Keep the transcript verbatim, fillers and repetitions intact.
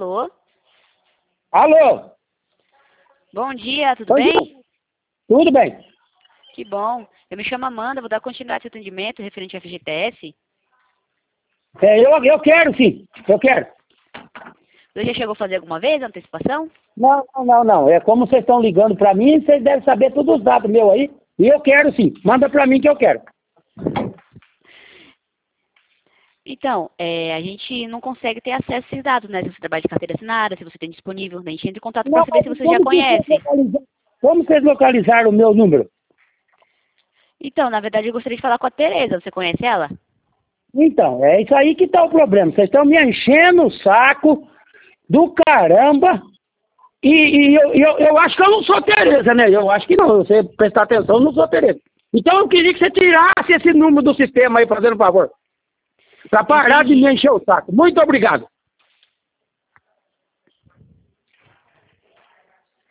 Alô? Alô? Bom dia, tudo Bom bem? dia. Tudo bem. Que bom. Eu me chamo Amanda, vou dar continuidade ao atendimento referente ao F G T S. É, eu, eu quero sim, eu quero. Você já chegou a fazer alguma vez a antecipação? Não, não, não, não. É como vocês estão ligando para mim, vocês devem saber todos os dados meus aí. E eu quero sim. Manda para mim que eu quero. Então, é, a gente não consegue ter acesso a esses dados, né? Se você trabalha de carteira assinada, se você tem disponível, a gente entra em contato para Não, saber se mas você já como que vocês conhece. localizaram, como vocês localizaram o meu número? Então, na verdade, eu gostaria de falar com a Tereza. Você conhece ela? Então, é isso aí que tá o problema. Vocês estão me enchendo o saco do caramba. E, e eu, eu, eu acho que eu não sou Tereza, né? Eu acho que não. Você prestar atenção, eu não sou Tereza. Então eu queria que você tirasse esse número do sistema aí, fazendo um favor. Pra parar de Entendi. me encher o saco. Muito obrigado.